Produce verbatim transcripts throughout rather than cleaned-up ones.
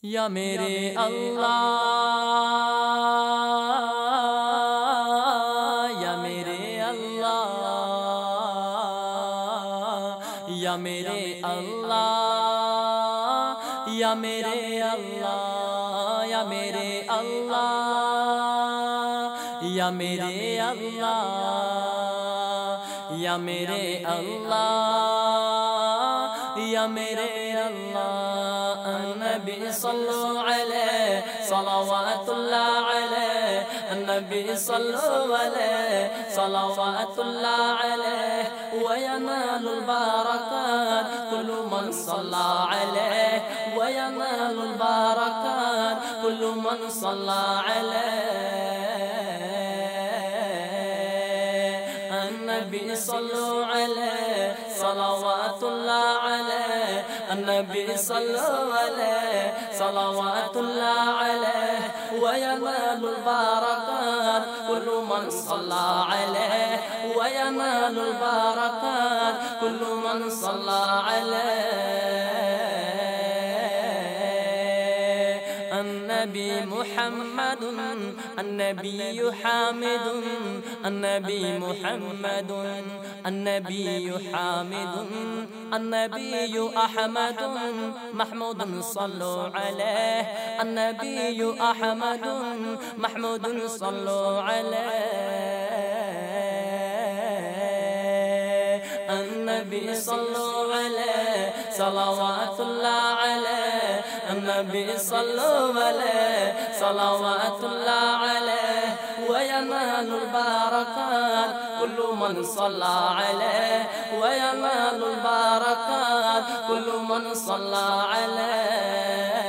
یا میرے اللہ، یا میرے اللہ، یا میرے اللہ، یا میرے اللہ، یا میرے اللہ، یا میرے اللہ، یا میرے اللہ، یا میرے اللہ، النبی صلو علیہ صلوات اللہ علیہ، النبی صلو علیہ صلوات اللہ علیہ، وینال البرکات کل من صلی علیہ، وینال البرکات کل من صلی علیہ، النبی صلو علیہ صلوات اللہ علیہ، النبی صلو علیہ صلوات اللہ علیہ، وینال البرکات کل من صلی علیہ، وینال البرکات کل من صلی علیہ، النبی محمد النبی حامد، النبی محمد النبی حامد، النبی احمد محمود صلو علیہ، النبی احمد محمود صلو علیہ، النبی صلو علیہ صلوات اللہ علیہ، النبی صلو علیہ صلوات اللہ علیہ، وینال البرکات کل من صلی علیہ، وینال البرکات کل من صلی علیہ،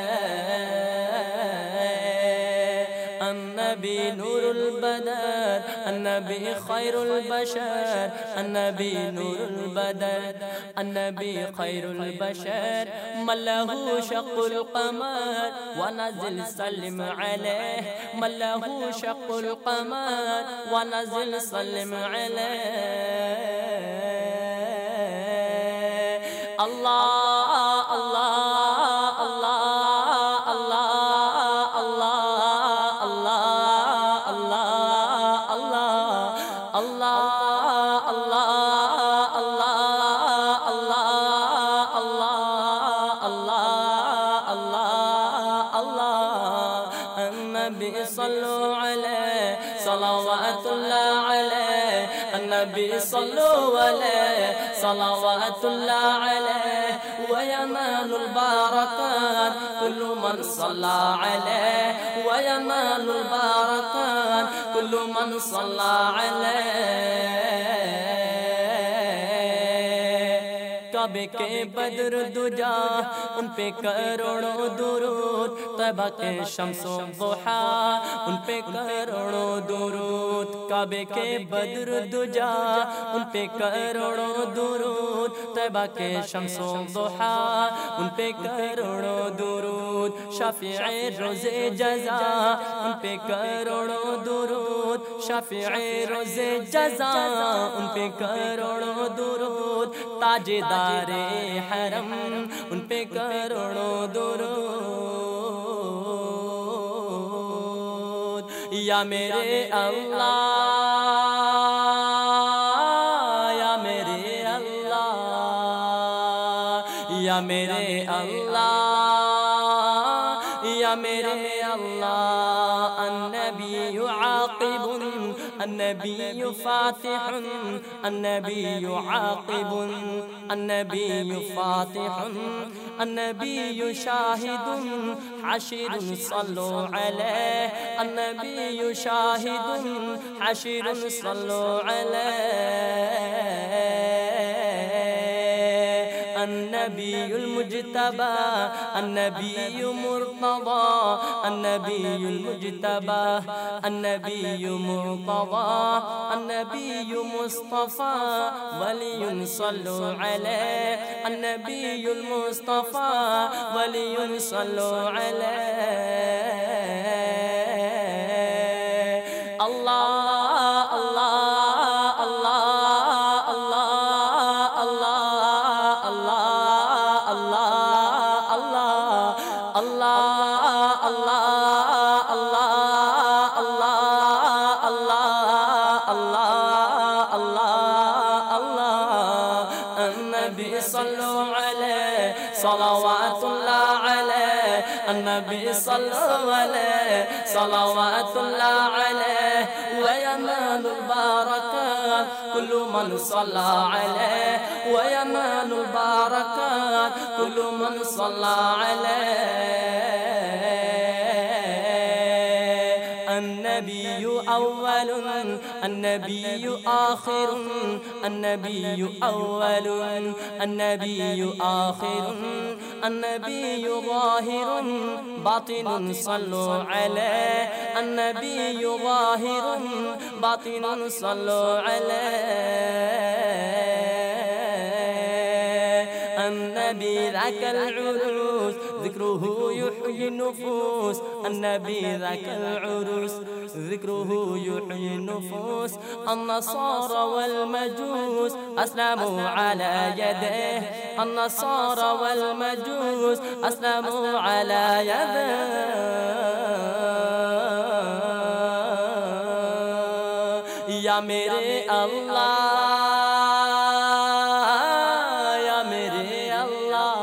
النبی نور البدر، النبی خیر البشر، النبی نور البدر، النبی خیر البشر، من له شق القمر ونزل سلم علیہ، من له شق القمر ونزل سلم علیہ، اللہ اللہ اللہ اللہ النبی صلو علیہ صلوات اللہ علیہ، النبی صلو علیہ صلوات اللہ علیہ، وینال البرکات کل من صلی علیہ، وینال البرکات کل من صلی علیہ، کعبے کے بدر دجا ان پہ کروڑوں درود، طیبہ کے شمس و ضحا ان پہ کروڑوں درود، کعبے کے بدر دجا ان پہ کروڑوں درود، طیبہ کے شمس و ضحا ان پہ کروڑوں درود، شافع روز جزا ان پہ کروڑوں درود، شافع روز جزا ان پہ کروڑوں درود، تاجدار حرم ان پہ کروڑوں درود، یا میرے اللہ، یا میرے اللہ، یا میرے اللہ، یا میرے اللہ، النبی عاقب، النبی فاتح، النبی عاقب، النبی فاتح، النبی شاہد حشر صلو علیہ، النبی شاہد حشر صلو علیہ، النبی المجتبى، النبی مرتضى، النبی المجتبى، النبی مرتضى، النبی مصطفى، ولی صلو علیہ، النبی المصطفى، ولی صلو علیہ، اللہ اللہ اللہ اللہ اللہ اللہ اللہ اللہ اللہ اللہ اللہ اللہ اللہ اللہ اللہ النبی صلو علیہ صلوات اللہ علیہ النبی صلو علیہ صلوات اللہ علیہ وينال البركات كل من صلى عليه وينال البركات كل من صلى عليه النبي أول النبي آخر النبي أول النبي آخر النبي ظاهر باطن صلوا عليه النبي ظاهر باطن صلوا عليه النبي ذاك العروس ذكره يحيي النفوس النبي ذاك العروس ذكره يحيي النفوس النصارى والمجوس أسلموا على يديه النصارى والمجوس أسلموا على يديه يا میرے اللہ یا میرے اللہ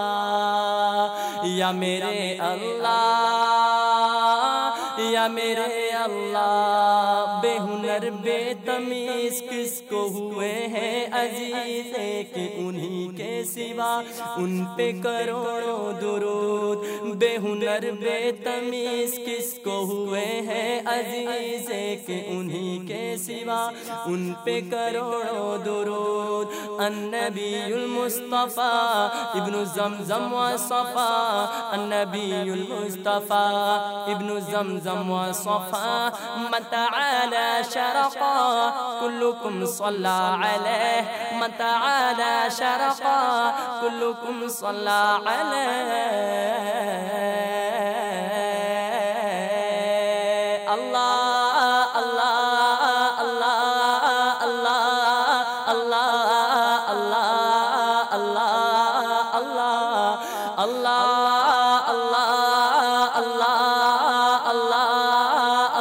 یا میرے اللہ یا میرے اللہ بے ہنر بے تمیز کس کو ہوئے ہیں عزیز کہ انہی کے سوا ان پہ کروڑوں درود بے ہنر بے تمیز کس کو ہوئے ہیں عزیز کہ انہی کے سوا ان پہ کروڑوں درود النبی المصطفیٰ ابن زمزم و صفا النبی المصطفیٰ ابن زمزم و صفا من تعالى شرقا كلكم صلى عليه من تعالى شرقا كلكم صلى عليه الله الله الله الله الله الله الله الله الله الله الله الله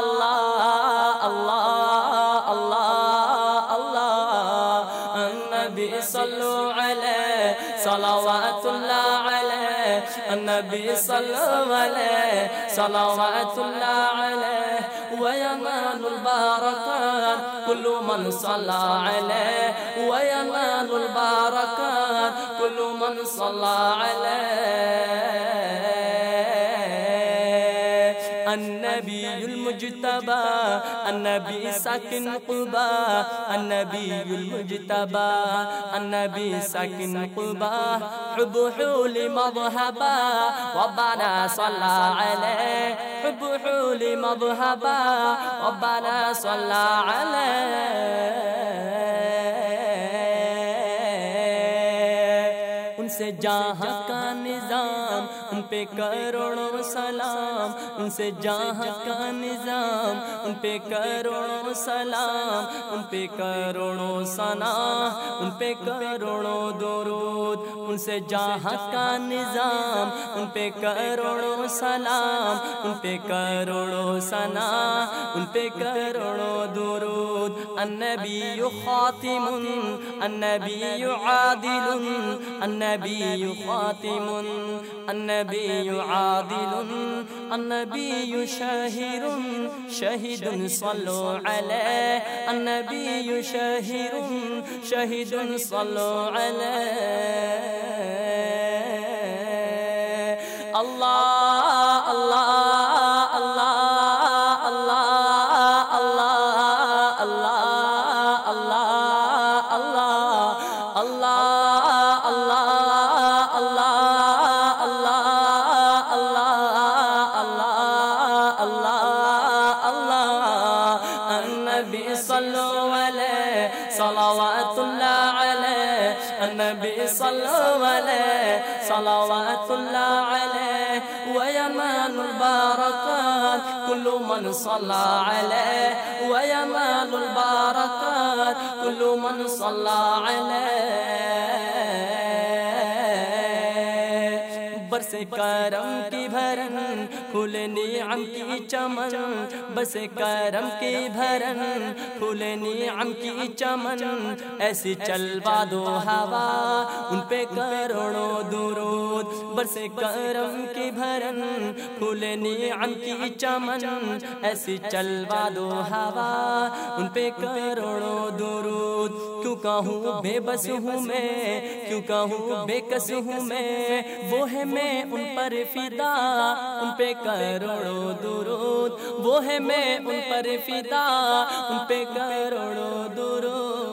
الله الله الله النبي صلوا عليه صلوات الله عليه النبي صلوا عليه صلوات الله عليه وينال البركات كل من صلى عليه وينال البركات كل من صلى عليه النبي المجتبى النبي ساكن قباء النبي المجتبى النبي ساكن قباء حب حول مذهبا ربنا صلى عليه حب حول مذهبا ربنا صلى عليه ان سے جہاں کا نظام ان پہ کروڑوں سلام ان سے جہاں کا نظام ان پہ کروڑوں سلام ان پہ کروڑوں ثنا ان پہ کروڑوں درود ان سے جہاں کا نظام ان پہ کروڑوں سلام ان پہ کروڑوں ثنا ان پہ کروڑوں درود النبی خاتم النبی عادل النبی خاتم النبی عادل النبی شاہر شہید صلوا علیہ النبی شاہر شہید صلوا علیہ اللہ اللہ اللہ اللہ اللہ اللہ اللہ اللہ اللہ اللہ اللہ اللہ اللہ اللہ اللہ النبی صلو علیہ صلوات اللہ علیہ النبی صلو علیہ صلوات اللہ علیہ وينال البركات كل من صلى عليه وينال البركات كل من صلى عليه برس کرم کی بھرن کھلے نعم کی چمن، بس کرم کی بھرن کھلے نعم کی چمن، ایسی چلوا دو ہوا ان پہ کروڑوں درود، بس کرم کی بھرن کھلے نعم کی چمن، ایسی چلوا دو ہوا ان پہ کروڑوں درود۔ کیوں کہوں بے بس ہوں میں، کیوں کہوں بے کس ہوں میں، وہ ہے میں ان پر فدا ان پہ کروڑوں درود، وہ ہے میں ان پر فدا ان پہ کروڑوں درود۔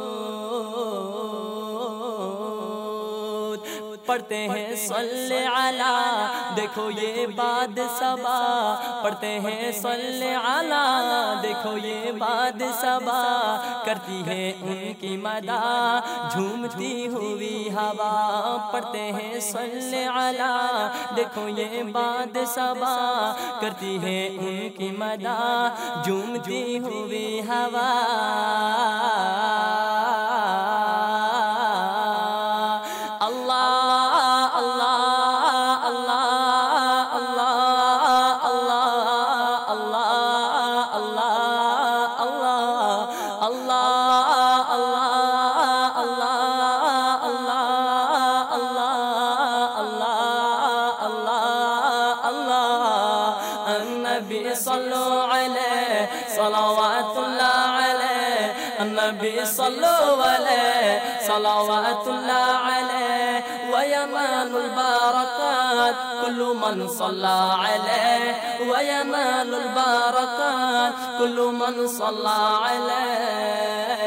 پڑھتے ہیں صلی علی، دیکھو یہ باد صبا، پڑھتے ہیں صلی علی، دیکھو یہ باد صبا، کرتی ہے ان کی مدح جھومتی ہوئی ہوا، پڑھتے ہیں صلی علی، دیکھو یہ باد صبا، کرتی ہے ان کی مدح جھومتی ہوئی ہوا۔ النبی صلو علیہ صلوات اللہ علیہ، النبی صلو علیہ صلوات اللہ علیہ، وینال البرکات کل من صلی علیہ، وینال البرکات کل من صلی علیہ۔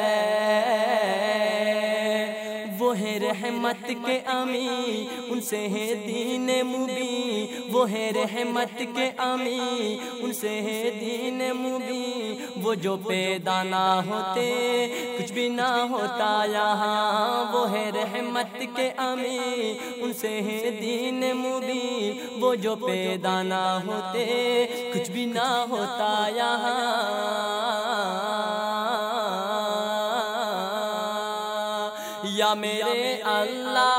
وہ ہے رحمت کے امی، ان سے ہے دین مبین، وہ ہے رحمت کے امی، ان سے ہے دین مبین، وہ جو پیدا نہ ہوتے کچھ بھی نہ ہوتا یہاں، وہ ہے رحمت کے امی، ان سے ہے دین مبین، وہ جو پیدا نہ ہوتے کچھ بھی نہ ہوتا یہاں۔ یا میرے اللہ،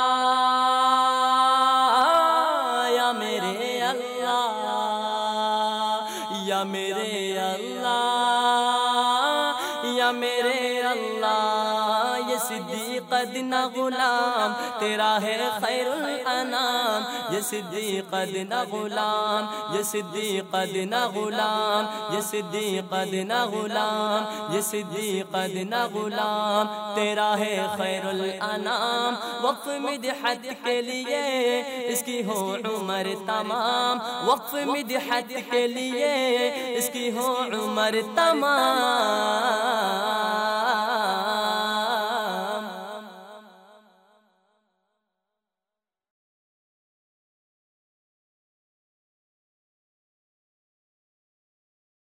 یا میرے اللہ، یا میرے اللہ، یا میرے اللہ، یہ صدیق دن غلام تیرا ہے خیر الانام، یہ صدیق دن غلام، یہ صدیق دن غلام، یہ صدیق دن غلام، یہ صدیق دن غلام تیرا ہے خیر الانام۔ وقف مدحت کے لیے اس کی ہو عمر تمام، وقف مدحت کے لیے اس کی ہو عمر تمام۔